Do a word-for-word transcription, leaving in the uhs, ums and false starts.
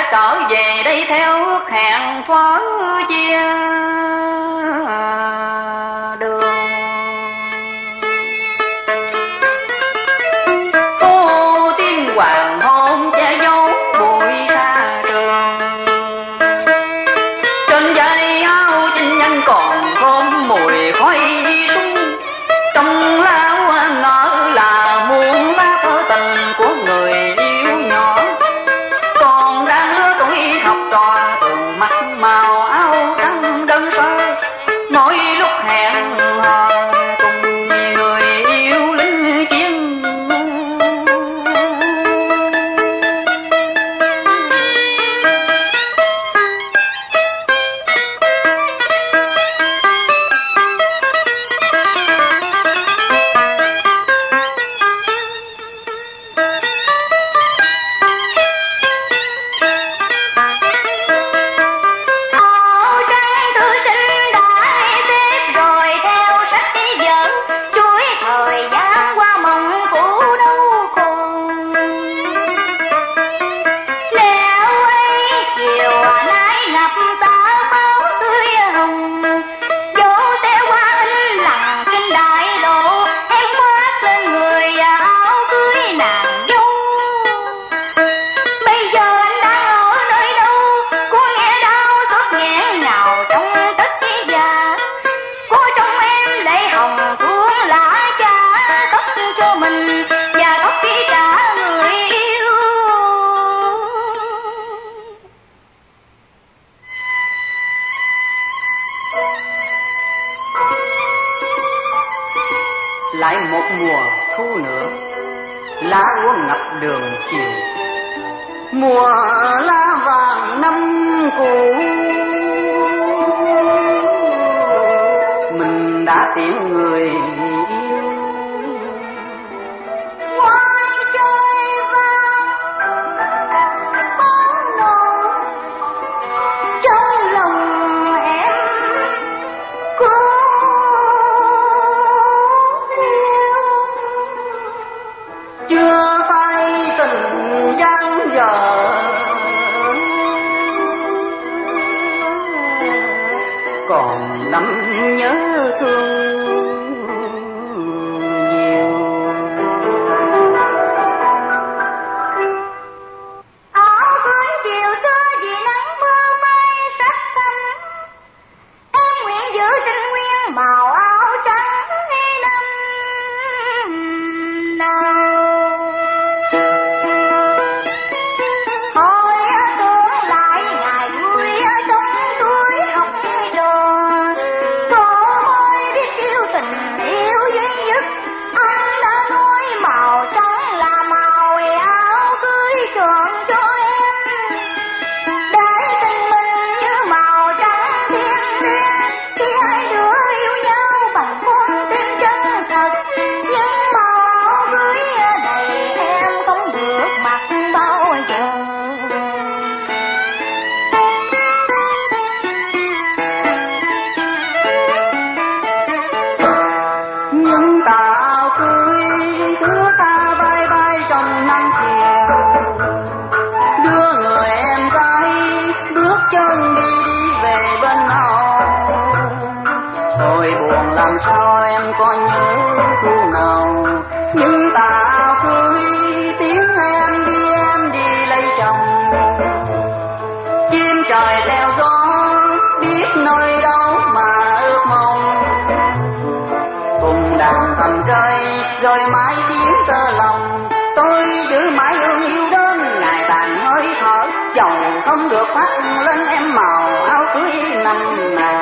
trở về đây theo hẹn thoáng chia đường. Cô tiên hoàng hôn che giấu bụi xa trường, trên vai áo chinh nhân còn thơm mùi khói súng. Trong lao ngỡ là muôn lá thơ tình của người yêu nhỏ, còn đang lứa tuổi học trò từng mắt màu áo trắng đơn sơ. Mỗi lúc hẹn hò cùng người yêu lính chiến, lại một mùa thu nữa, lá úa ngập đường chiều. Mùa lá vàng năm cũ, mình đã tiễn người yêu. Ngoài trời vàng bóng nổ, trong lòng em cô chưa phai tình giăng dở, còn năm nhớ thương nhiều. áo cưới chiều xưa vì nắng mưa mây sắc xanh, em nguyện giữ trinh nguyên màu áo trắng năm nào. Hồi tưởng lại ngày vui trong tuổi học trò, cô mới biết yêu tình yêu duy nhất. Anh đã nói màu trắng là màu áo cưới chọn cho em, để tình mình như màu trắng thiên liêng. Khi hai đứa yêu nhau bằng con tim chân thật, nhưng màu áo cưới này em không được mặc bao giờ. Những tàu cưới đưa ta bay bay trong nắng chiều, đưa người em gái bước chân đi đi về bên họ. Thôi buồn làm sao em có nhớ thu nào, những tàu cưới tiếng em đi em đi lấy chồng. Chim trời theo gió biết nơi đâu mà ước mong, cùng đàn thầm rơi rồi mãi tiếng tơ lòng. Tôi giữ mãi hương yêu đơn ngày tàn hơi thở, dòng không được phát lên em màu áo cưới năm nào.